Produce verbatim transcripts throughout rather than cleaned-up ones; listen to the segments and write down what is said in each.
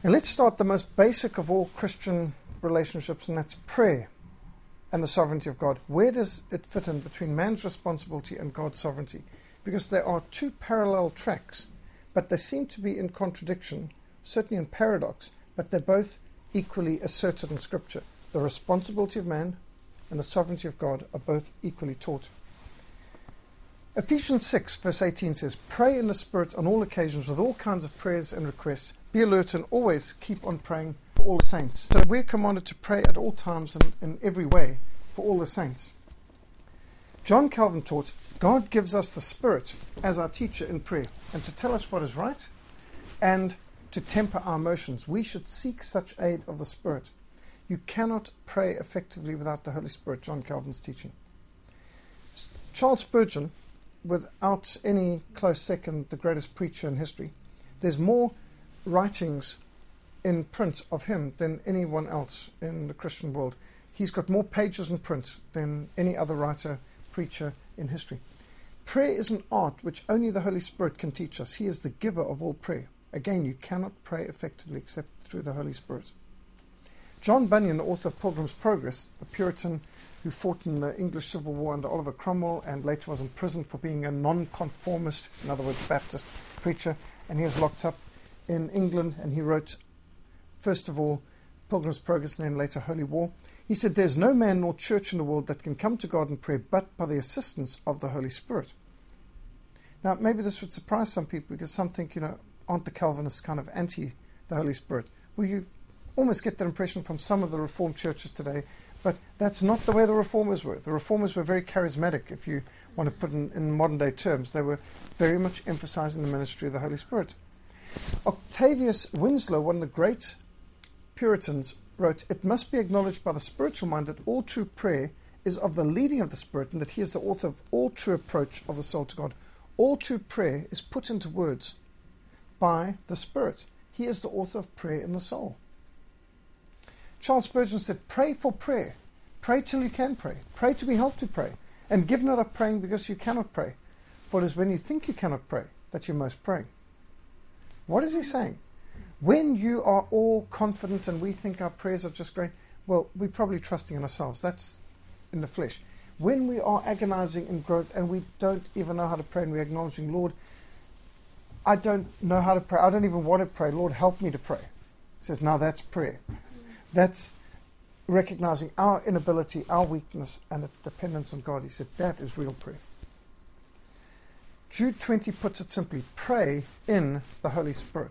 And let's start the most basic of all Christian relationships, and that's prayer and the sovereignty of God. Where does it fit in between man's responsibility and God's sovereignty? Because there are two parallel tracks, but they seem to be in contradiction, certainly in paradox, but they're both equally asserted in Scripture. The responsibility of man and the sovereignty of God are both equally taught. Ephesians six verse eighteen says, "Pray in the Spirit on all occasions with all kinds of prayers and requests. Be alert and always keep on praying for all the saints." So we're commanded to pray at all times and in every way for all the saints. John Calvin taught, God gives us the Spirit as our teacher in prayer, and to tell us what is right and to temper our emotions. We should seek such aid of the Spirit. You cannot pray effectively without the Holy Spirit, John Calvin's teaching. Charles Spurgeon, without any close second, the greatest preacher in history. There's more writings in print of him than anyone else in the Christian world. He's got more pages in print than any other writer, preacher in history. Prayer is an art which only the Holy Spirit can teach us. He is the giver of all prayer. Again, you cannot pray effectively except through the Holy Spirit. John Bunyan, the author of Pilgrim's Progress, a Puritan who fought in the English Civil War under Oliver Cromwell and later was imprisoned for being a non-conformist, in other words, Baptist preacher, and he was locked up in England, and he wrote, first of all, Pilgrim's Progress and then later Holy War. He said, "There's no man nor church in the world that can come to God in prayer but by the assistance of the Holy Spirit." Now, maybe this would surprise some people because some think, you know, aren't the Calvinists kind of anti the Holy Spirit? Well, you almost get that impression from some of the Reformed churches today, but that's not the way the Reformers were. The Reformers were very charismatic, if you want to put it in, in modern day terms. They were very much emphasizing the ministry of the Holy Spirit. Octavius Winslow, one of the great Puritans, wrote, "It must be acknowledged by the spiritual mind that all true prayer is of the leading of the Spirit, and that he is the author of all true approach of the soul to God. All true prayer is put into words by the Spirit. He is the author of prayer in the soul." Charles Spurgeon said, "Pray for prayer. Pray till you can pray. Pray to be helped to pray. And give not up praying because you cannot pray. For it is when you think you cannot pray that you most pray." What is he saying? When you are all confident and we think our prayers are just great, well, we're probably trusting in ourselves. That's in the flesh. When we are agonizing in growth and we don't even know how to pray and we're acknowledging, "Lord, I don't know how to pray. I don't even want to pray. Lord, help me to pray." He says, now that's prayer. That's recognizing our inability, our weakness, and its dependence on God. He said, that is real prayer. Jude twenty puts it simply, pray in the Holy Spirit.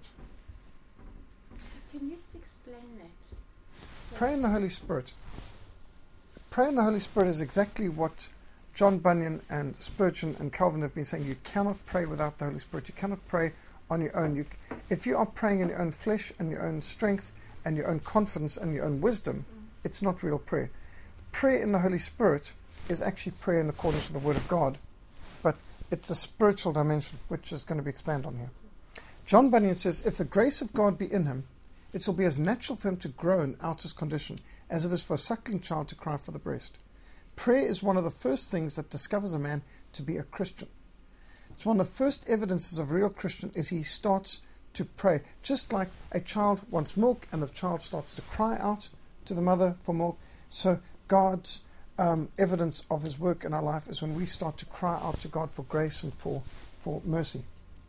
Can you just explain that? Pray in the Holy Spirit. Pray in the Holy Spirit is exactly what John Bunyan and Spurgeon and Calvin have been saying. You cannot pray without the Holy Spirit. You cannot pray on your own. You, if you are praying in your own flesh and your own strength and your own confidence and your own wisdom, mm. it's not real prayer. Prayer in the Holy Spirit is actually prayer in accordance with the Word of God, but it's a spiritual dimension which is going to be expanded on here. John Bunyan says, "If the grace of God be in him, it will be as natural for him to groan out his condition as it is for a suckling child to cry for the breast." Prayer is one of the first things that discovers a man to be a Christian. It's one of the first evidences of a real Christian is he starts to pray. Just like a child wants milk and the child starts to cry out to the mother for milk, so God's um, evidence of his work in our life is when we start to cry out to God for grace and for, for mercy.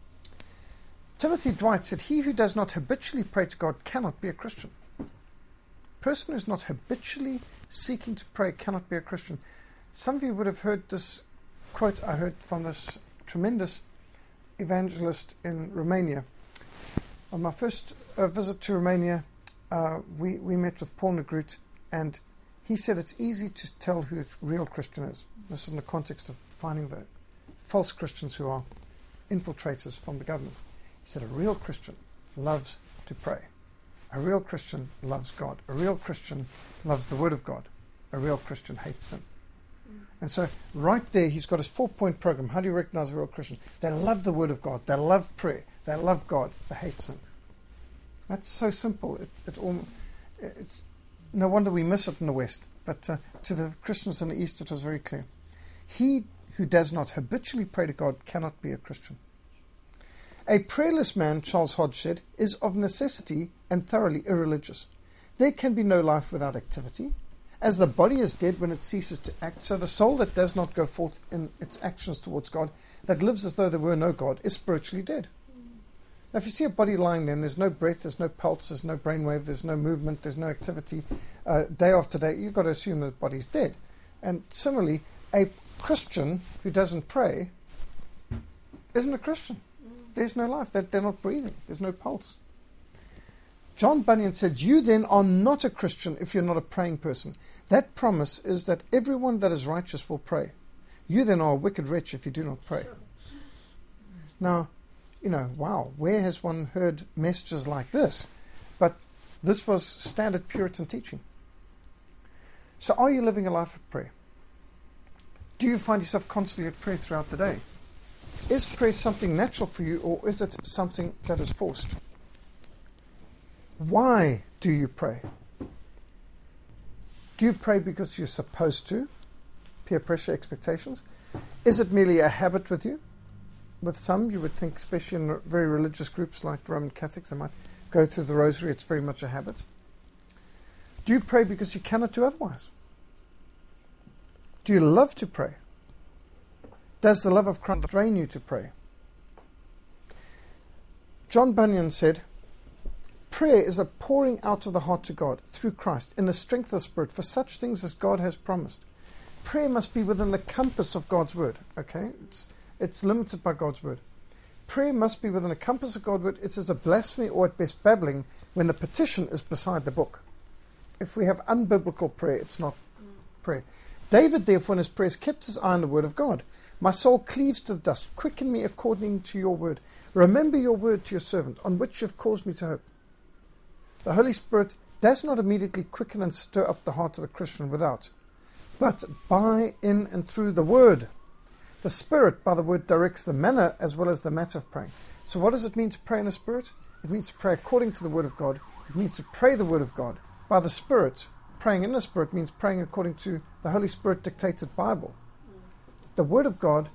Timothy Dwight said, "He who does not habitually pray to God cannot be a Christian." A person who is not habitually seeking to pray cannot be a Christian. Some of you would have heard this quote I heard from this tremendous evangelist in Romania. On my first uh, visit to Romania, uh, we, we met with Paul Negrut, and he said it's easy to tell who a real Christian is. This is in the context of finding the false Christians who are infiltrators from the government. He said a real Christian loves to pray. A real Christian loves God. A real Christian loves the Word of God. A real Christian hates sin. Mm. And so right there he's got his four-point program. How do you recognize a real Christian? They love the Word of God. They love prayer. They love God. They hate sin. That's so simple. It, it all, it's no wonder we miss it in the West. But uh, to the Christians in the East it was very clear. He who does not habitually pray to God cannot be a Christian. A prayerless man, Charles Hodge said, is of necessity and thoroughly irreligious. There can be no life without activity. As the body is dead when it ceases to act, so the soul that does not go forth in its actions towards God, that lives as though there were no God, is spiritually dead. Now, if you see a body lying there and there's no breath, there's no pulse, there's no brainwave, there's no movement, there's no activity, uh, day after day, you've got to assume that the body's dead. And similarly, a Christian who doesn't pray isn't a Christian. There's no life. They're, they're not breathing. There's no pulse. John Bunyan said, "You then are not a Christian if you're not a praying person. That promise is that everyone that is righteous will pray. You then are a wicked wretch if you do not pray." Now, you know, wow, where has one heard messages like this? But this was standard Puritan teaching. So are you living a life of prayer? Do you find yourself constantly at prayer throughout the day? Is prayer something natural for you, or is it something that is forced? Why do you pray? Do you pray because you're supposed to? Peer pressure, expectations? Is it merely a habit with you? With some, you would think, especially in very religious groups like Roman Catholics, they might go through the rosary. It's very much a habit. Do you pray because you cannot do otherwise? Do you love to pray? Does the love of Christ drain you to pray? John Bunyan said, "Prayer is a pouring out of the heart to God through Christ in the strength of the Spirit for such things as God has promised." Prayer must be within the compass of God's word. Okay, it's it's limited by God's word. Prayer must be within the compass of God's word. It is a blasphemy or at best babbling when the petition is beside the book. If we have unbiblical prayer, it's not prayer. David, therefore, in his prayers kept his eye on the word of God. "My soul cleaves to the dust. Quicken me according to your word. Remember your word to your servant, on which you have caused me to hope." The Holy Spirit does not immediately quicken and stir up the heart of the Christian without, but by, in, and through the word. The Spirit, by the word, directs the manner as well as the matter of praying. So what does it mean to pray in the Spirit? It means to pray according to the word of God. It means to pray the word of God. By the Spirit, praying in the Spirit means praying according to the Holy Spirit dictated Bible. The word of God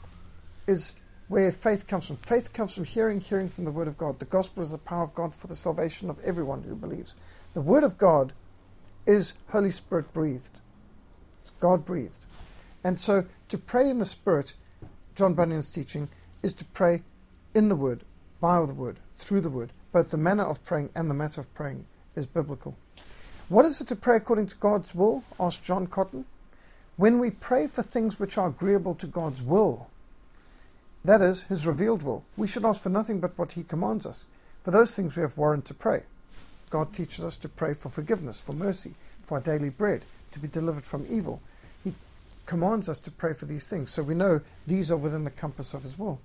is where faith comes from. Faith comes from hearing, hearing from the word of God. The gospel is the power of God for the salvation of everyone who believes. The word of God is Holy Spirit breathed. It's God breathed. And so to pray in the Spirit, John Bunyan's teaching, is to pray in the word, by the word, through the word. Both the manner of praying and the matter of praying is biblical. What is it to pray according to God's will? Asked John Cotton. When we pray for things which are agreeable to God's will, that is, his revealed will, we should ask for nothing but what he commands us. For those things we have warrant to pray. God teaches us to pray for forgiveness, for mercy, for our daily bread, to be delivered from evil. He commands us to pray for these things, so we know these are within the compass of his will.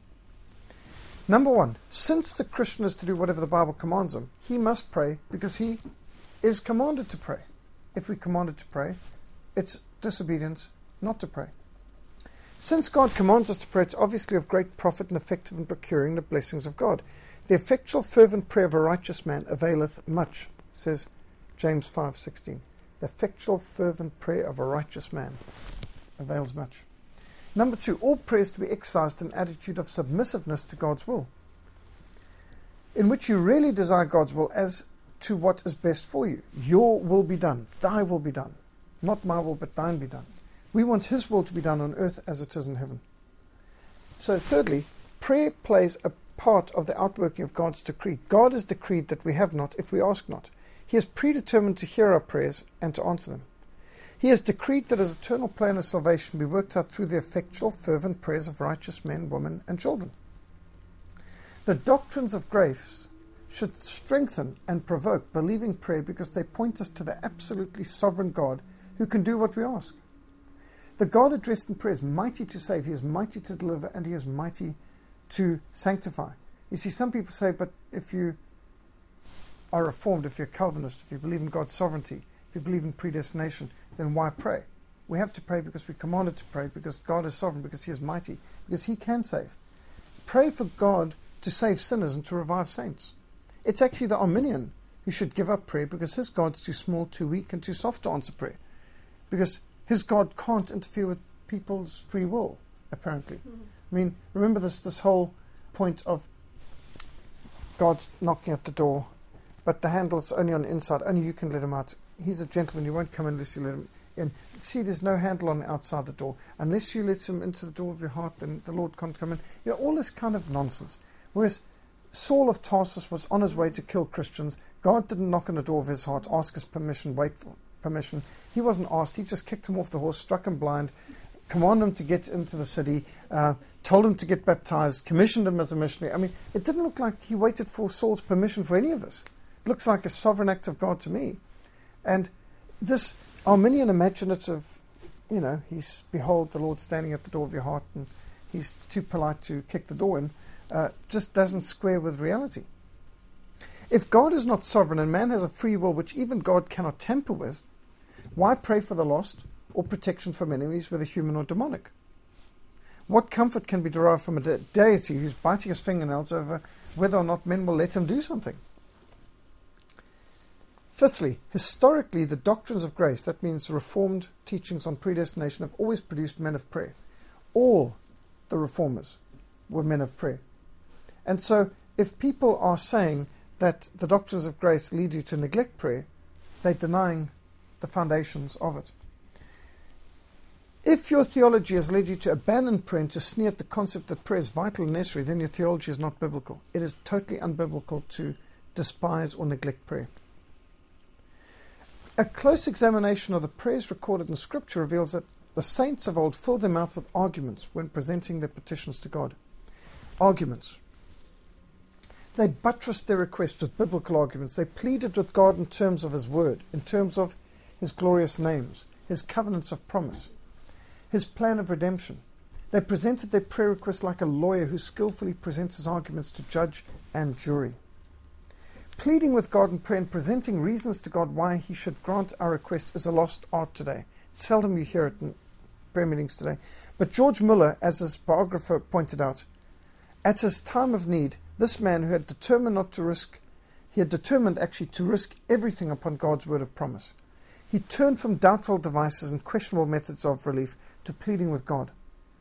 Number one, since the Christian is to do whatever the Bible commands him, he must pray because he is commanded to pray. If we commanded to pray, it's disobedience not to pray. Since God commands us to pray, it's obviously of great profit and effective in procuring the blessings of God. The effectual fervent prayer of a righteous man availeth much, says James five sixteen. The effectual fervent prayer of a righteous man avails much. Number two, all prayer is to be exercised in an attitude of submissiveness to God's will, in which you really desire God's will as to what is best for you. Your will be done, thy will be done. Not my will, but thine be done. We want his will to be done on earth as it is in heaven. So thirdly, prayer plays a part of the outworking of God's decree. God has decreed that we have not if we ask not. He has predetermined to hear our prayers and to answer them. He has decreed that his eternal plan of salvation be worked out through the effectual, fervent prayers of righteous men, women, and children. The doctrines of grace should strengthen and provoke believing prayer because they point us to the absolutely sovereign God who can do what we ask. The God addressed in prayer is mighty to save, he is mighty to deliver, and he is mighty to sanctify. You see, some people say, but if you are Reformed, if you're Calvinist, if you believe in God's sovereignty, if you believe in predestination, then why pray? We have to pray because we're commanded to pray, because God is sovereign, because he is mighty, because he can save. Pray for God to save sinners and to revive saints. It's actually the Arminian who should give up prayer because his God's too small, too weak, and too soft to answer prayer. Because his God can't interfere with people's free will, apparently. Mm-hmm. I mean, remember this this whole point of God's knocking at the door, but the handle's only on the inside. Only you can let him out. He's a gentleman. He won't come in unless you let him in. See, there's no handle on the outside the door. Unless you let him into the door of your heart, then the Lord can't come in. You know, all this kind of nonsense. Whereas Saul of Tarsus was on his way to kill Christians. God didn't knock on the door of his heart, ask his permission, wait for permission. He wasn't asked. He just kicked him off the horse, struck him blind, commanded him to get into the city, uh, told him to get baptized, commissioned him as a missionary. I mean, it didn't look like he waited for Saul's permission for any of this. It looks like a sovereign act of God to me. And this Arminian imaginative, you know, he's, behold, the Lord standing at the door of your heart, and he's too polite to kick the door in, uh, just doesn't square with reality. If God is not sovereign and man has a free will which even God cannot tamper with, why pray for the lost or protection from enemies, whether human or demonic? What comfort can be derived from a de- deity who's biting his fingernails over whether or not men will let him do something? Fifthly, historically, the doctrines of grace, that means Reformed teachings on predestination, have always produced men of prayer. All the Reformers were men of prayer. And so, if people are saying that the doctrines of grace lead you to neglect prayer, they're denying the foundations of it. If your theology has led you to abandon prayer and to sneer at the concept that prayer is vital and necessary, then your theology is not biblical. It is totally unbiblical to despise or neglect prayer. A close examination of the prayers recorded in Scripture reveals that the saints of old filled their mouth with arguments when presenting their petitions to God. Arguments. They buttressed their requests with biblical arguments. They pleaded with God in terms of His Word, in terms of His glorious names, His covenants of promise, His plan of redemption. They presented their prayer requests like a lawyer who skillfully presents his arguments to judge and jury. Pleading with God in prayer and presenting reasons to God why He should grant our request is a lost art today. Seldom you hear it in prayer meetings today. But George Muller, as his biographer pointed out, at his time of need, this man who had determined not to risk, he had determined actually to risk everything upon God's word of promise. He turned from doubtful devices and questionable methods of relief to pleading with God.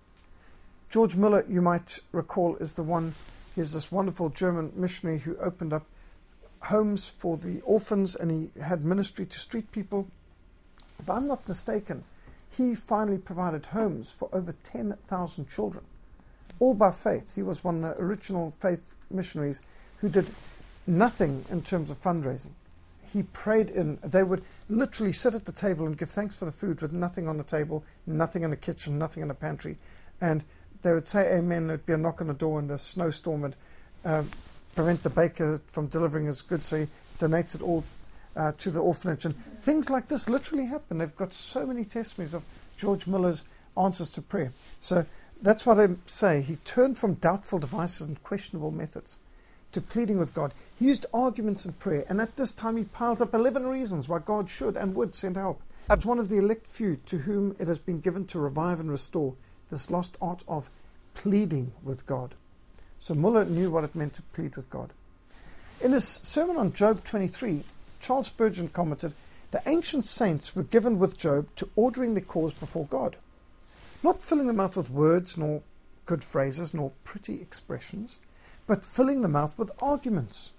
George Muller, you might recall, is the one, he's this wonderful German missionary who opened up homes for the orphans, and he had ministry to street people. If I'm not mistaken, he finally provided homes for over ten thousand children, all by faith. He was one of the original faith missionaries who did nothing in terms of fundraising. He prayed in, they would literally sit at the table and give thanks for the food with nothing on the table, nothing in the kitchen, nothing in the pantry. And they would say amen, there'd be a knock on the door and a snowstorm would um, prevent the baker from delivering his goods, so he donates it all uh, to the orphanage. And things like this literally happen. They've got so many testimonies of George Miller's answers to prayer. So that's why they say he turned from doubtful devices and questionable methods to pleading with God. He used arguments in prayer, and at this time he piled up eleven reasons why God should and would send help. As one of the elect few to whom it has been given to revive and restore this lost art of pleading with God. So Muller knew what it meant to plead with God. In his sermon on Job twenty-three, Charles Spurgeon commented, "The ancient saints were given with Job to ordering their cause before God, not filling the mouth with words, nor good phrases, nor pretty expressions, but filling the mouth with arguments.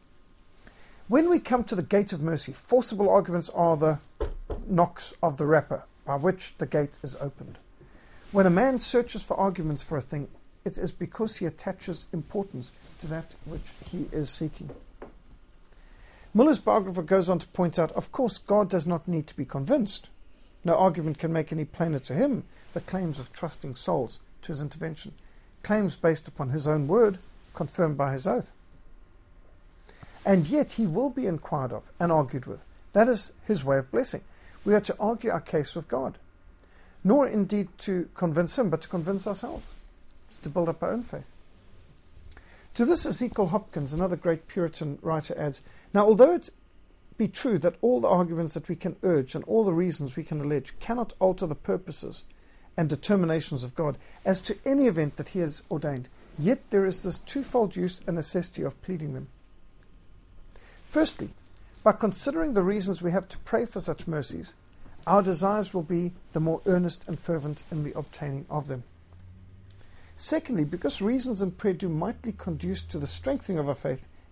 When we come to the gate of mercy, forcible arguments are the knocks of the rapper, by which the gate is opened. When a man searches for arguments for a thing, it is because he attaches importance to that which he is seeking." Muller's biographer goes on to point out, of course, God does not need to be convinced. No argument can make any plainer to him the claims of trusting souls to his intervention, claims based upon his own word, confirmed by his oath. And yet he will be inquired of and argued with. That is his way of blessing. We are to argue our case with God, nor indeed to convince him, but to convince ourselves, to build up our own faith. To this, Ezekiel Hopkins, another great Puritan writer, adds, "Now, although it be true that all the arguments that we can urge and all the reasons we can allege cannot alter the purposes and determinations of God as to any event that he has ordained, yet there is this twofold use and necessity of pleading them. Firstly, by considering the reasons we have to pray for such mercies, our desires will be the more earnest and fervent in the obtaining of them. Secondly, because reasons in prayer do mightily conduce to the strengthening of our faith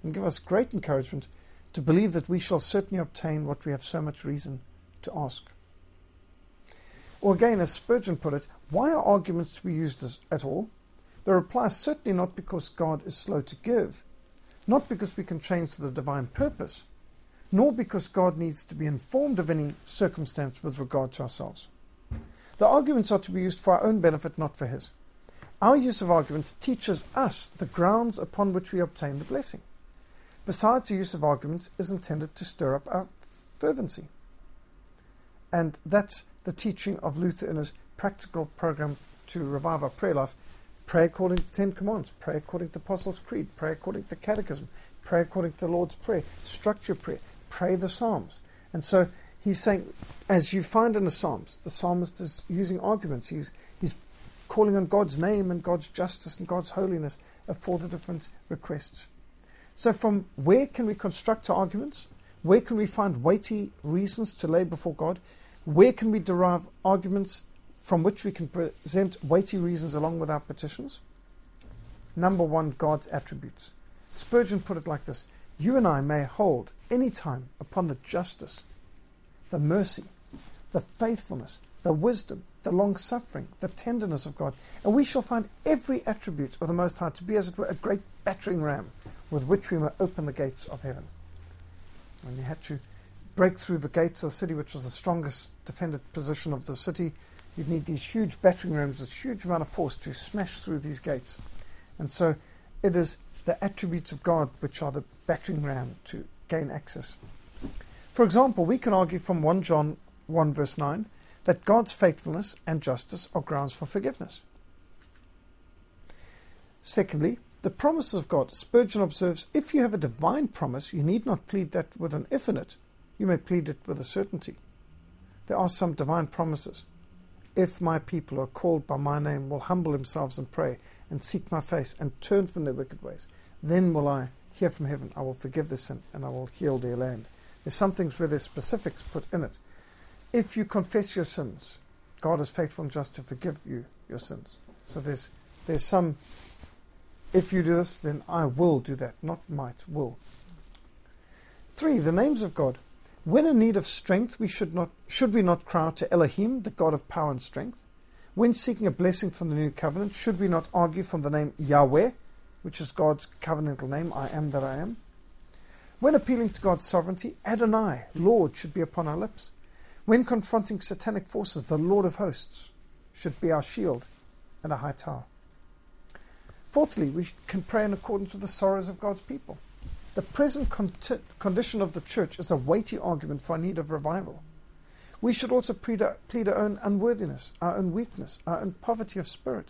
and give us great encouragement to believe that we shall certainly obtain what we have so much reason to ask. Or again, as Spurgeon put it, why are arguments to be used as, at all? The reply is certainly not because God is slow to give, not because we can change the divine purpose, nor because God needs to be informed of any circumstance with regard to ourselves. The arguments are to be used for our own benefit, not for His. Our use of arguments teaches us the grounds upon which we obtain the blessing. Besides, the use of arguments is intended to stir up our fervency. And that's the teaching of Luther in his practical program to revive our prayer life. Pray according to the Ten Commandments, pray according to the Apostles' Creed, pray according to the Catechism, pray according to the Lord's Prayer, structure prayer, pray the Psalms. And so he's saying, as you find in the Psalms, the psalmist is using arguments. He's, he's calling on God's name and God's justice and God's holiness for the different requests. So from where can we construct our arguments? Where can we find weighty reasons to lay before God? Where can we derive arguments from which we can present weighty reasons along with our petitions? Number one, God's attributes. Spurgeon put it like this: you and I may hold any time upon the justice, the mercy, the faithfulness, the wisdom, the long-suffering, the tenderness of God, and we shall find every attribute of the Most High to be, as it were, a great battering ram with which we may open the gates of heaven. When you had to break through the gates of the city, which was the strongest defended position of the city, you'd need these huge battering rams with huge amount of force to smash through these gates. And so it is the attributes of God which are the battering ram to gain access. For example, we can argue from First John one verse nine that God's faithfulness and justice are grounds for forgiveness. Secondly, the promises of God. Spurgeon observes, if you have a divine promise, you need not plead that with an if in it. You may plead it with a certainty. There are some divine promises. If my people who are called by my name will humble themselves and pray and seek my face and turn from their wicked ways, then will I hear from heaven, I will forgive their sin and I will heal their land. There's some things where there's specifics put in it. If you confess your sins, God is faithful and just to forgive you your sins. So there's there's some, if you do this, then I will do that, not might, will. Three, the names of God. When in need of strength, we should not should we not cry out to Elohim, the God of power and strength? When seeking a blessing from the new covenant, should we not argue from the name Yahweh, which is God's covenantal name, I am that I am? When appealing to God's sovereignty, Adonai, Lord, should be upon our lips. When confronting satanic forces, the Lord of hosts should be our shield and a high tower. Fourthly, we can pray in accordance with the sorrows of God's people. The present con- condition of the church is a weighty argument for our need of revival. We should also plead our, plead our own unworthiness, our own weakness, our own poverty of spirit.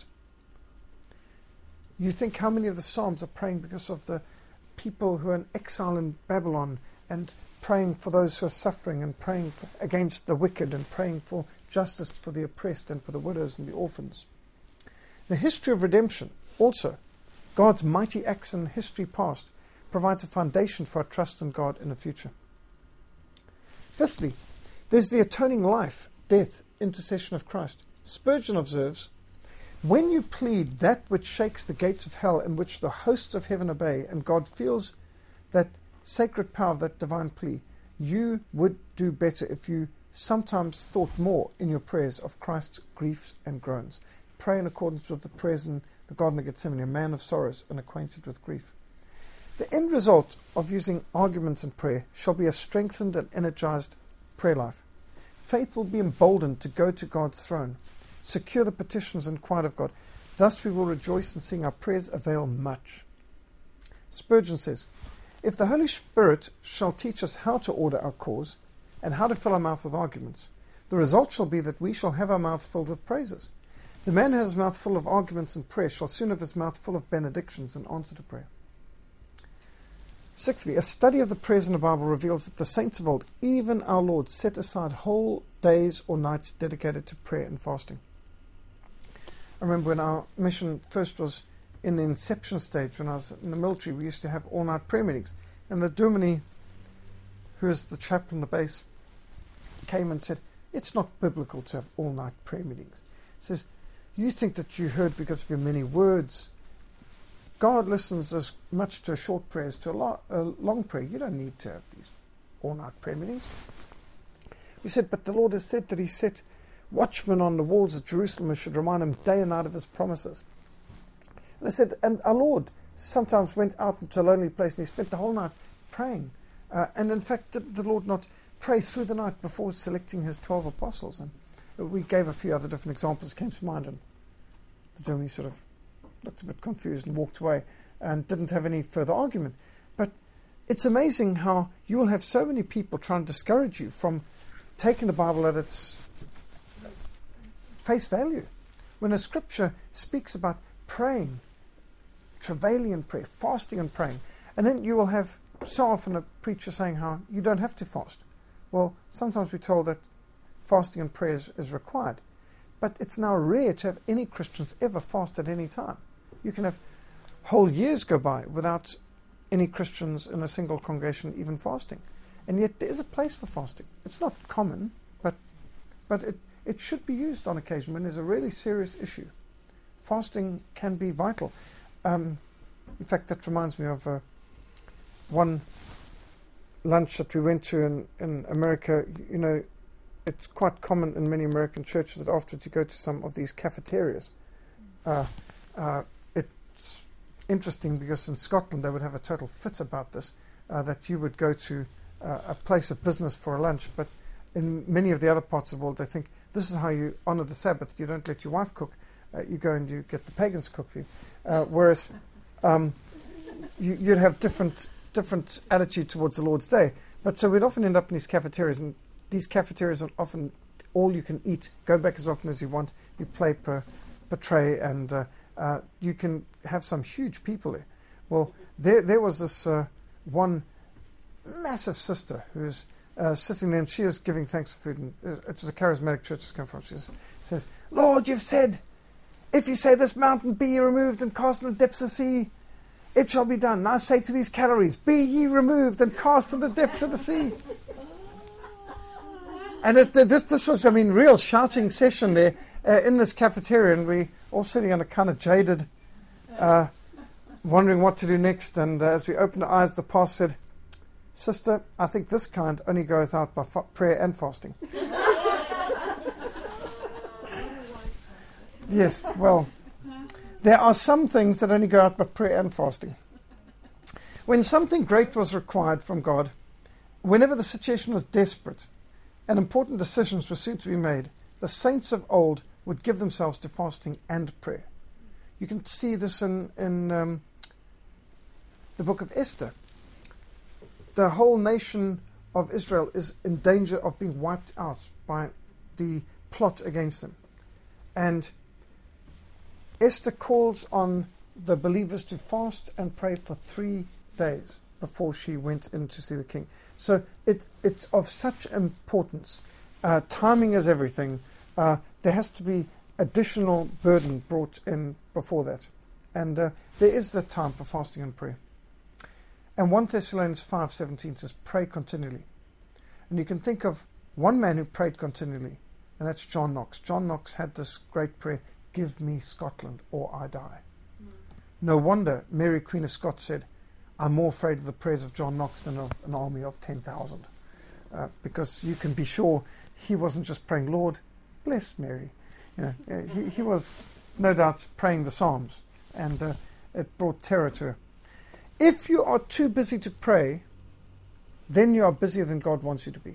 You think how many of the Psalms are praying because of the people who are in exile in Babylon, and praying for those who are suffering, and praying for, against the wicked, and praying for justice for the oppressed and for the widows and the orphans. The history of redemption, also, God's mighty acts in history past, provides a foundation for our trust in God in the future. Fifthly, there's the atoning life, death, intercession of Christ. Spurgeon observes, when you plead that which shakes the gates of hell, in which the hosts of heaven obey, and God feels that sacred power of that divine plea, you would do better if you sometimes thought more in your prayers of Christ's griefs and groans. Pray in accordance with the prayers in the Garden of Gethsemane, a man of sorrows and acquainted with grief. The end result of using arguments in prayer shall be a strengthened and energized prayer life. Faith will be emboldened to go to God's throne, secure the petitions inquired of God. Thus we will rejoice in seeing our prayers avail much. Spurgeon says, if the Holy Spirit shall teach us how to order our cause and how to fill our mouth with arguments, the result shall be that we shall have our mouths filled with praises. The man who has his mouth full of arguments and prayer shall soon have his mouth full of benedictions in answer to prayer. Sixthly, a study of the prayers in the Bible reveals that the saints of old, even our Lord, set aside whole days or nights dedicated to prayer and fasting. I remember when our mission first was in the inception stage, when I was in the military, we used to have all-night prayer meetings. And the Domini, who is the chaplain at the base, came and said, it's not biblical to have all-night prayer meetings. He says, you think that you heard because of your many words. God listens as much to a short prayer as to a, lo- a long prayer. You don't need to have these all-night prayer meetings. We said, but the Lord has said that he set watchmen on the walls of Jerusalem who should remind him day and night of his promises. And I said, and our Lord sometimes went out into a lonely place and he spent the whole night praying. Uh, and in fact, did the Lord not pray through the night before selecting his twelve apostles? And we gave a few other different examples that came to mind, and the Germany sort of looked a bit confused and walked away and didn't have any further argument. But it's amazing how you will have so many people trying to discourage you from taking the Bible at its face value. When a scripture speaks about praying, travailing in prayer, fasting and praying, and then you will have so often a preacher saying how you don't have to fast. Well, sometimes we're told that fasting and prayer is, is required. But it's now rare to have any Christians ever fast at any time. You can have whole years go by without any Christians in a single congregation even fasting. And yet there is a place for fasting. It's not common, but but it, it should be used on occasion when there's a really serious issue. Fasting can be vital. Um, in fact, that reminds me of uh, one lunch that we went to in, in America. You know, it's quite common in many American churches that afterwards you go to some of these cafeterias. Uh, uh, it's interesting because in Scotland they would have a total fit about this, uh, that you would go to uh, a place of business for a lunch, but in many of the other parts of the world they think this is how you honor the Sabbath. You don't let your wife cook. Uh, you go and you get the pagans to cook for you. Uh, whereas um, you, you'd have different different attitude towards the Lord's Day. But so we'd often end up in these cafeterias, and these cafeterias are often all you can eat. Go back as often as you want. You play per, per tray, and uh, uh, you can have some huge people there. Well, there there was this uh, one massive sister who was uh, sitting there, and she was giving thanks for food. And it was a charismatic church she's come from. She says, "Lord, you've said, if you say this mountain, be ye removed and cast in the depths of the sea, it shall be done. And I say to these calories, be ye removed and cast in the depths of the sea." And it, this, this was, I mean, real shouting session there uh, in this cafeteria, and we all sitting on a kind of jaded, uh, wondering what to do next. And uh, as we opened our eyes, the pastor said, "Sister, I think this kind only goeth out by fa- prayer and fasting." Yes, well, there are some things that only go out by prayer and fasting. When something great was required from God, whenever the situation was desperate and important decisions were soon to be made, the saints of old would give themselves to fasting and prayer. You can see this in, in um, the book of Esther. The whole nation of Israel is in danger of being wiped out by the plot against them. And Esther calls on the believers to fast and pray for three days before she went in to see the king. So it, it's of such importance. Uh, timing is everything. Uh, there has to be additional burden brought in before that. And uh, there is the time for fasting and prayer. And First Thessalonians five seventeen says, "Pray continually." And you can think of one man who prayed continually, and that's John Knox. John Knox had this great prayer, "Give me Scotland or I die." Mm. No wonder Mary, Queen of Scots, said, "I'm more afraid of the prayers of John Knox than of an army of ten thousand. Uh, because you can be sure he wasn't just praying, "Lord, bless Mary." You know, he, he was no doubt praying the Psalms, and uh, it brought terror to her. If you are too busy to pray, then you are busier than God wants you to be.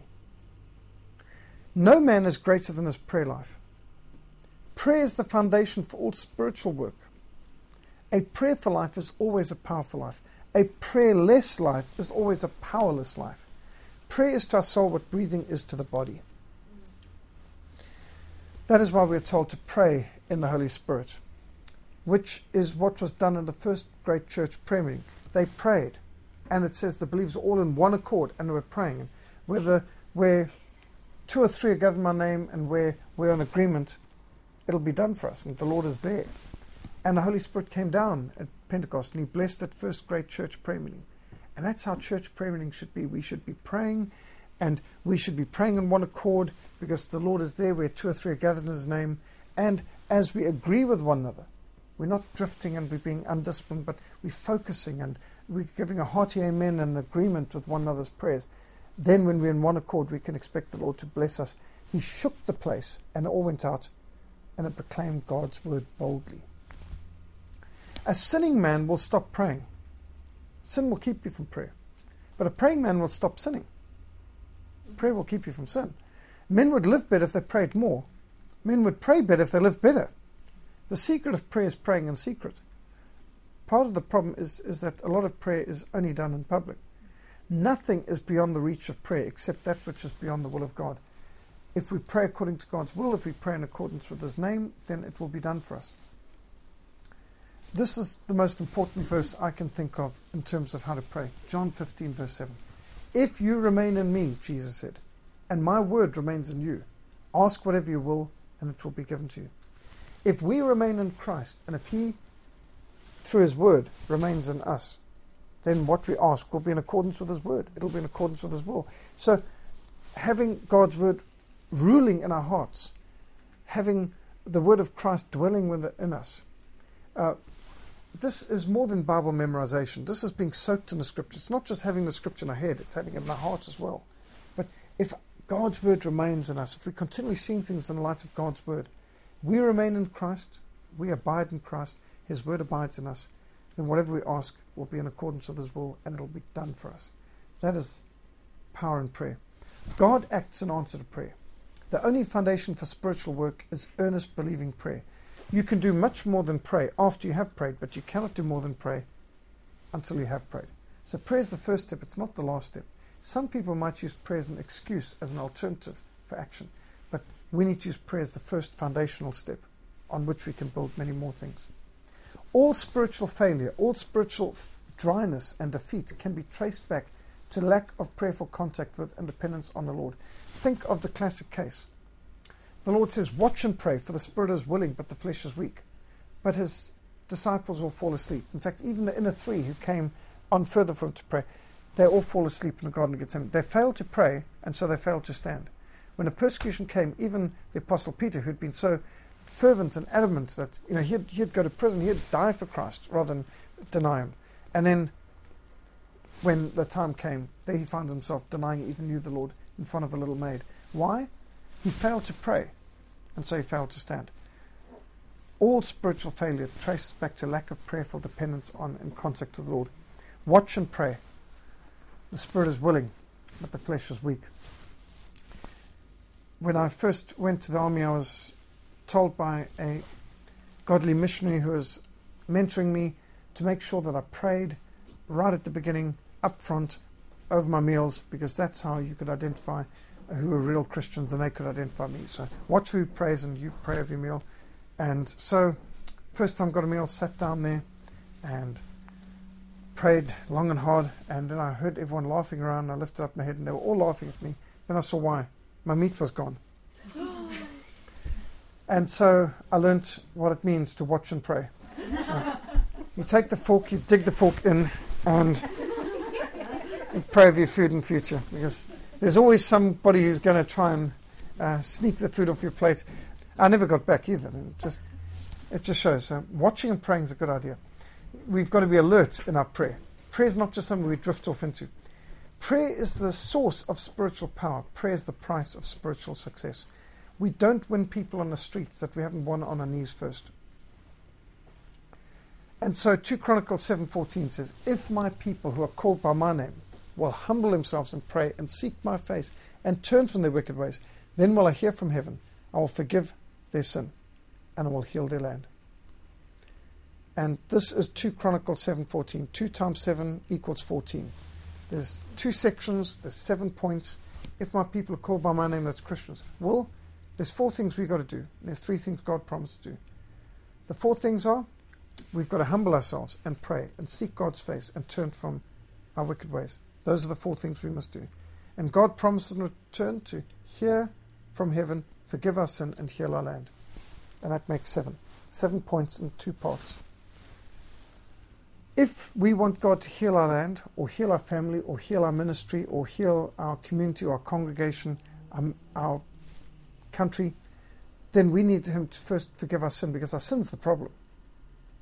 No man is greater than his prayer life. Prayer is the foundation for all spiritual work. A prayerful life is always a powerful life. A prayerless life is always a powerless life. Prayer is to our soul what breathing is to the body. That is why we are told to pray in the Holy Spirit, which is what was done in the first great church prayer meeting. They prayed, and it says the believers were all in one accord, and they were praying. And whether where two or three are gathered in my name, and where we're in agreement, it'll be done for us, and the Lord is there. And the Holy Spirit came down at Pentecost, and he blessed that first great church prayer meeting. And that's how church prayer meeting should be. We should be praying, and we should be praying in one accord, because the Lord is there where two or three are gathered in his name. And as we agree with one another, We're not drifting and we're being undisciplined, but we're focusing and we're giving a hearty amen and agreement with one another's prayers. Then when we're in one accord, we can expect the Lord to bless us. He shook the place, and it all went out, and it proclaimed God's word boldly. A sinning man will stop praying. Sin will keep you from prayer. But a praying man will stop sinning. Prayer will keep you from sin. Men would live better if they prayed more. Men would pray better if they lived better. The secret of prayer is praying in secret. Part of the problem is, is that a lot of prayer is only done in public. Nothing is beyond the reach of prayer except that which is beyond the will of God. If we pray according to God's will, if we pray in accordance with His name, then it will be done for us. This is the most important verse I can think of in terms of how to pray. John fifteen, verse seven. If you remain in me, Jesus said, and my word remains in you, ask whatever you will, and it will be given to you. If we remain in Christ, and if He, through His word, remains in us, then what we ask will be in accordance with His word. It'll be in accordance with His will. So, having God's word ruling in our hearts, having the word of Christ dwelling within us, uh, this is more than Bible memorization. This is being soaked in the Scripture. It's not just having the Scripture in our head, it's having it in our hearts as well. But if God's word remains in us, if we continually seeing things in the light of God's word, we remain in Christ, we abide in Christ, His word abides in us, then whatever we ask will be in accordance with His will, and it will be done for us. That is power in prayer. God acts in answer to prayer. The only foundation for spiritual work is earnest believing prayer. You can do much more than pray after you have prayed, but you cannot do more than pray until you have prayed. So prayer is the first step, it's not the last step. Some people might use prayer as an excuse, as an alternative for action, but we need to use prayer as the first foundational step on which we can build many more things. All spiritual failure, all spiritual f- dryness and defeat can be traced back to lack of prayerful contact with and dependence on the Lord. Think of the classic case. The Lord says, watch and pray, for the spirit is willing, but the flesh is weak. But His disciples will fall asleep. In fact, even the inner three who came on further for Him to pray, they all fall asleep in the Garden of Gethsemane. They failed to pray, and so they failed to stand. When the persecution came, even the Apostle Peter, who'd been so fervent and adamant that you know he'd, he'd go to prison, he'd die for Christ rather than deny Him. And then when the time came, there he found himself denying he even knew the Lord in front of a little maid. Why? He failed to pray, and so he failed to stand. All spiritual failure traces back to lack of prayerful dependence on and contact with the Lord. Watch and pray. The spirit is willing, but the flesh is weak. When I first went to the army, I was told by a godly missionary who was mentoring me to make sure that I prayed right at the beginning, up front, over my meals, because that's how you could identify who were real Christians, and they could identify me. So watch who prays and you pray over your meal. And so first time got a meal, sat down there and prayed long and hard, and then I heard everyone laughing around. I lifted up my head and they were all laughing at me. Then I saw why. My meat was gone. And so I learnt what it means to watch and pray. Uh, you take the fork, you dig the fork in, and you pray over your food in future, because there's always somebody who's going to try and uh, sneak the food off your plate. I never got back either. It just, it just shows. So watching and praying is a good idea. We've got to be alert in our prayer. Prayer is not just something we drift off into. Prayer is the source of spiritual power. Prayer is the price of spiritual success. We don't win people on the streets that we haven't won on our knees first. And so Second Chronicles seven fourteen says, if my people who are called by my name will humble themselves and pray and seek my face and turn from their wicked ways, then will I hear from heaven, I will forgive their sin, and I will heal their land. And this is Second Chronicles seven fourteen. two times seven equals fourteen. There's two sections, there's seven points. If my people are called by my name, that's Christians. Well, there's four things we've got to do. There's three things God promised to do. The four things are, we've got to humble ourselves and pray and seek God's face and turn from our wicked ways. Those are the four things we must do. And God promises in return to hear from heaven, forgive our sin, and heal our land. And that makes seven. Seven points in two parts. If we want God to heal our land, or heal our family, or heal our ministry, or heal our community, or our congregation, um, our country, then we need Him to first forgive our sin, because our sin's the problem.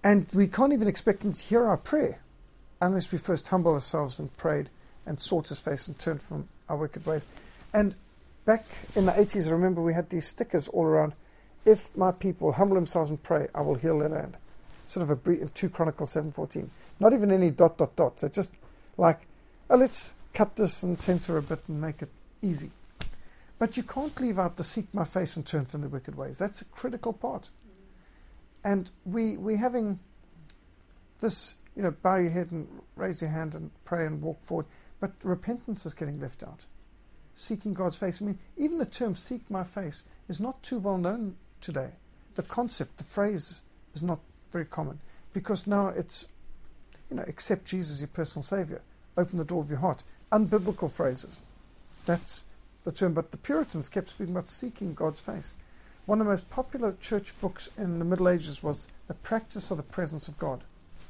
And we can't even expect him to hear our prayer unless we first humble ourselves and prayed and sought his face and turned from our wicked ways. And back in the eighties, I remember we had these stickers all around. If my people humble themselves and pray, I will heal their land. Sort of a brief in two Chronicles seven fourteen. Not even any dot, dot, dots. It's just like, oh, let's cut this and censor a bit and make it easy. But you can't leave out the seek my face and turn from the wicked ways. That's a critical part. And we, we're having this, you know, bow your head and raise your hand and pray and walk forward. But repentance is getting left out. Seeking God's face. I mean, even the term seek my face is not too well known today. The concept, the phrase is not very common. Because now it's, you know, accept Jesus as your personal Savior. Open the door of your heart. Unbiblical phrases. That's the term. But the Puritans kept speaking about seeking God's face. One of the most popular church books in the Middle Ages was The Practice of the Presence of God.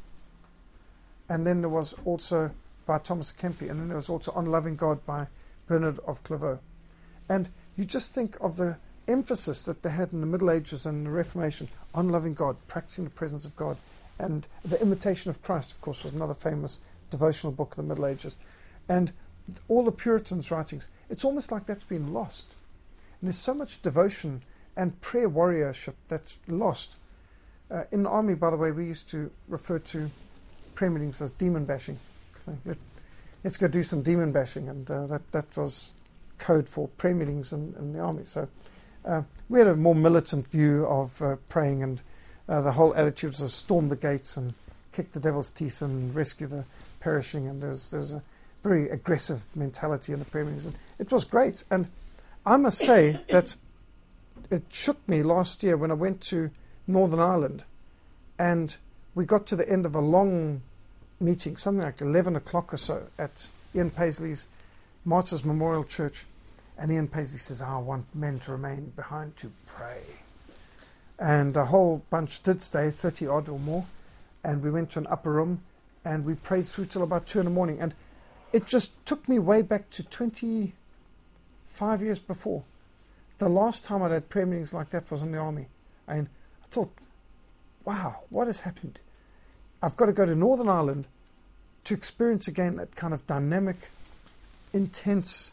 And then there was also by Thomas à Kempis, and then there was also On Loving God by Bernard of Clairvaux. And you just think of the emphasis that they had in the Middle Ages and the Reformation on loving God, practicing the presence of God. And The Imitation of Christ, of course, was another famous devotional book of the Middle Ages. And all the Puritans' writings, it's almost like that's been lost. And there's so much devotion and prayer warriorship that's lost. Uh, in the army, by the way, we used to refer to prayer meetings as demon bashing. So let, let's go do some demon bashing, and uh, that, that was code for prayer meetings in, in the army. So uh, we had a more militant view of uh, praying, and uh, the whole attitude was to storm the gates and kick the devil's teeth and rescue the perishing, and there's there's a very aggressive mentality in the prayer meetings, and it was great. And I must say that it shook me last year when I went to Northern Ireland, and we got to the end of a long meeting, something like eleven o'clock or so, at Ian Paisley's Martyrs Memorial Church. And Ian Paisley says, I want men to remain behind to pray. And a whole bunch did stay, thirty odd or more. And we went to an upper room and we prayed through till about two in the morning. And it just took me way back to twenty-five years before. The last time I had prayer meetings like that was in the army. And I thought, wow, what has happened? I've got to go to Northern Ireland to experience again that kind of dynamic, intense,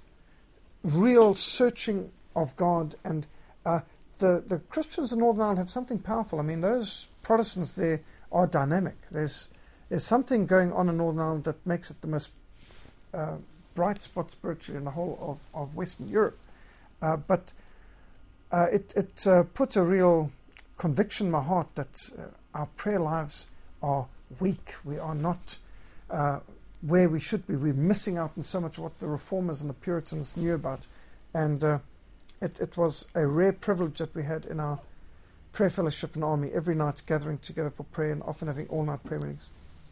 real searching of God. And uh, the, the Christians in Northern Ireland have something powerful. I mean, those Protestants there are dynamic. There's, there's something going on in Northern Ireland that makes it the most uh, bright spot spiritually in the whole of, of Western Europe. Uh, but uh, it, it uh, puts a real conviction in my heart that uh, our prayer lives are weak. We are not uh, where we should be. We're missing out on so much of what the Reformers and the Puritans knew about. And uh, it, it was a rare privilege that we had in our prayer fellowship in the army, every night gathering together for prayer and often having all-night prayer meetings.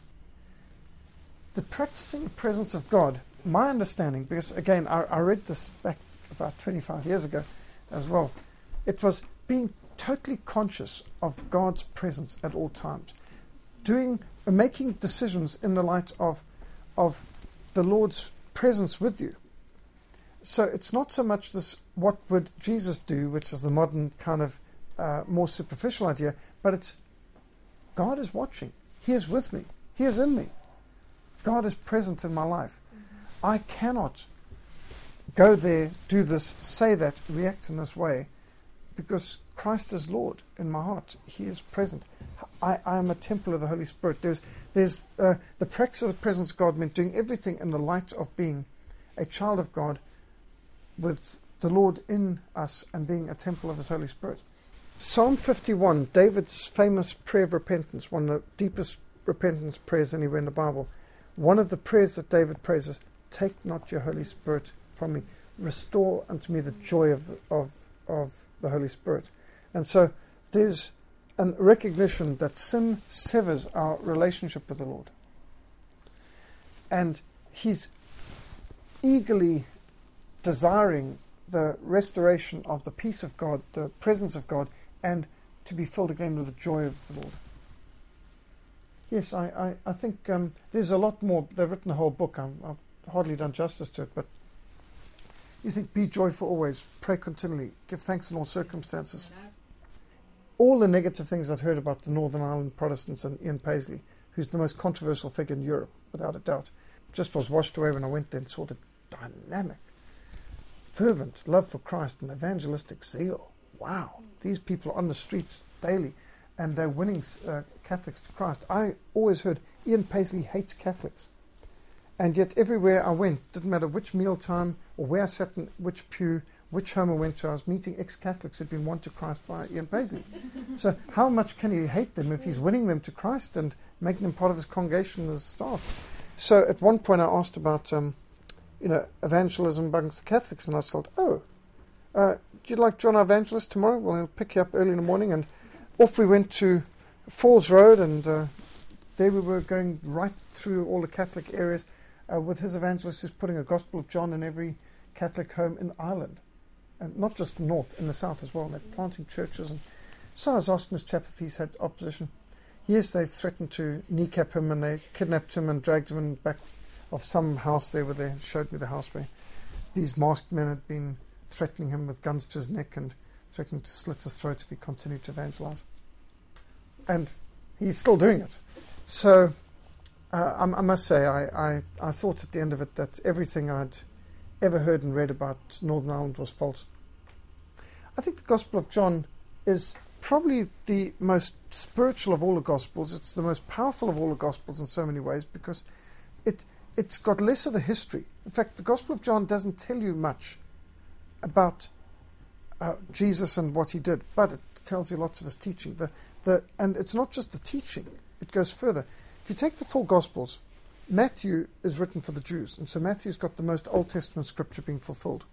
The practicing the presence of God, my understanding, because again, I, I read this back about twenty-five years ago as well, it was being totally conscious of God's presence at all times, doing, uh, making decisions in the light of, of the Lord's presence with you. So it's not so much this, what would Jesus do, which is the modern kind of uh, more superficial idea, but it's God is watching. He is with me. He is in me. God is present in my life. Mm-hmm. I cannot go there, do this, say that, react in this way, because Christ is Lord in my heart. He is present. I, I am a temple of the Holy Spirit. There's, there's uh, the practice of the presence of God meant doing everything in the light of being a child of God with the Lord in us and being a temple of His Holy Spirit. Psalm fifty-one, David's famous prayer of repentance, one of the deepest repentance prayers anywhere in the Bible. One of the prayers that David prays is, take not your Holy Spirit from me. Restore unto me the joy of the, of, of the Holy Spirit. And so there's a recognition that sin severs our relationship with the Lord. And He's eagerly desiring the restoration of the peace of God, the presence of God, and to be filled again with the joy of the Lord. Yes, I, I, I think um, there's a lot more. They've written a whole book. I'm, I've hardly done justice to it, but you think, be joyful always, pray continually, give thanks in all circumstances. all the negative things I'd heard about the Northern Ireland Protestants and Ian Paisley, who's the most controversial figure in Europe, without a doubt, just was washed away when I went there and saw the dynamic, fervent love for Christ and evangelistic zeal. Wow, these people are on the streets daily, and they're winning uh, Catholics to Christ. I always heard Ian Paisley hates Catholics, and yet everywhere I went, didn't matter which mealtime or where I sat in which pew, which home I went to, I was meeting ex-Catholics who'd been won to Christ by Ian Paisley. So how much can he hate them if he's winning them to Christ and making them part of his congregation as staff? So at one point I asked about, um, you know, evangelism amongst the Catholics, and I thought, oh, uh, you'd like John our evangelist tomorrow? Well, he'll pick you up early in the morning. And off we went to Falls Road, and uh, there we were going right through all the Catholic areas uh, with his evangelist who's putting a Gospel of John in every Catholic home in Ireland. And not just north, in the south as well. They're planting churches. And so I was asking this chap if he's had opposition. Yes, they've threatened to kneecap him, and they kidnapped him and dragged him in back of some house there where they showed me the house where these masked men had been threatening him with guns to his neck and threatening to slit his throat if he continued to evangelize. And he's still doing it. So uh, I, I must say, I, I, I thought at the end of it that everything I'd ever heard and read about Northern Ireland was false. I think the Gospel of John is probably the most spiritual of all the Gospels. It's the most powerful of all the Gospels in so many ways, because it, it's got less of the history. In fact, the Gospel of John doesn't tell you much about uh, Jesus and what he did, but it tells you lots of his teaching. The, the, and it's not just the teaching, it goes further. If you take the four Gospels, Matthew is written for the Jews, and so Matthew's got the most Old Testament scripture being fulfilled.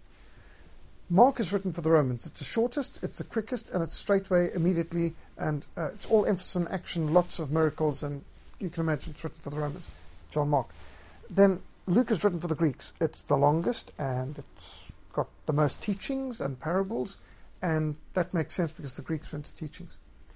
Mark is written for the Romans. It's the shortest, it's the quickest, and it's straightway, immediately, and uh, it's all emphasis on action, lots of miracles, and you can imagine it's written for the Romans. John Mark. Then Luke is written for the Greeks. It's the longest, and it's got the most teachings and parables, and that makes sense because the Greeks went to teachings.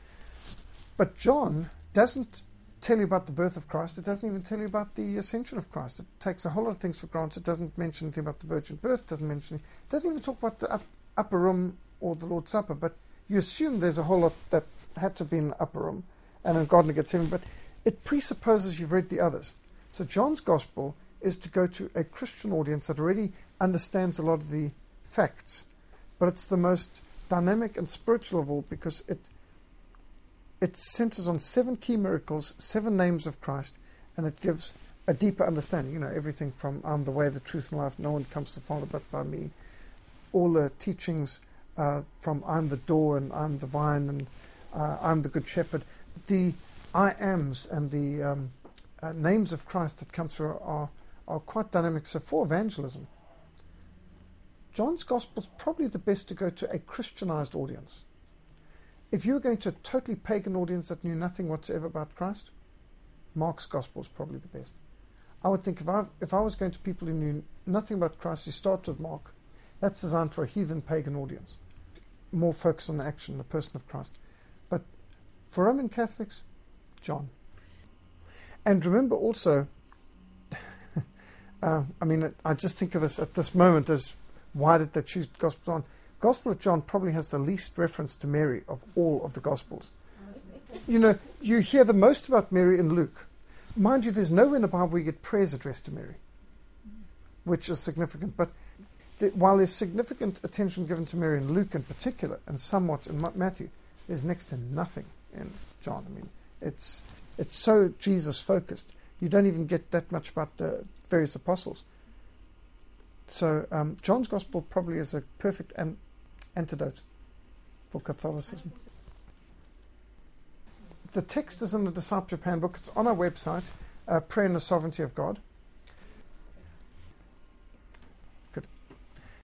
But John doesn't tell you about the birth of Christ. It doesn't even tell you about the ascension of Christ. It takes a whole lot of things for granted. It doesn't mention anything about the virgin birth. Doesn't mention. It doesn't even talk about the up, upper room or the Lord's Supper. But you assume there's a whole lot that had to be in the upper room and in Garden of Gethsemane. But it presupposes you've read the others. So John's Gospel is to go to a Christian audience that already understands a lot of the facts, but it's the most dynamic and spiritual of all because it it centers on seven key miracles, seven names of Christ, and it gives a deeper understanding. You know, everything from I'm the way, the truth, and life, no one comes to the Father but by me. All the teachings uh, from I'm the door and I'm the vine and uh, I'm the good shepherd. The I ams and the um, uh, names of Christ that come through are, are quite dynamic. So for evangelism, John's Gospel is probably the best to go to a Christianized audience. If you were going to a totally pagan audience that knew nothing whatsoever about Christ, Mark's Gospel is probably the best. I would think if I if I was going to people who knew nothing about Christ, you start with Mark. That's designed for a heathen pagan audience. More focus on the action, the person of Christ. But for Roman Catholics, John. And remember also, uh, I mean, I just think of this at this moment as why did they choose Gospel of John? Gospel of John probably has the least reference to Mary of all of the Gospels. You know, you hear the most about Mary in Luke. Mind you, there's nowhere in the Bible where you get prayers addressed to Mary, which is significant. But the, while there's significant attention given to Mary in Luke in particular, and somewhat in Matthew, there's next to nothing in John. I mean, it's it's so Jesus-focused. You don't even get that much about the various apostles. So um, John's Gospel probably is a perfect an- antidote for Catholicism. The text is in the Discipleship Handbook. It's on our website, uh, Prayer and the Sovereignty of God.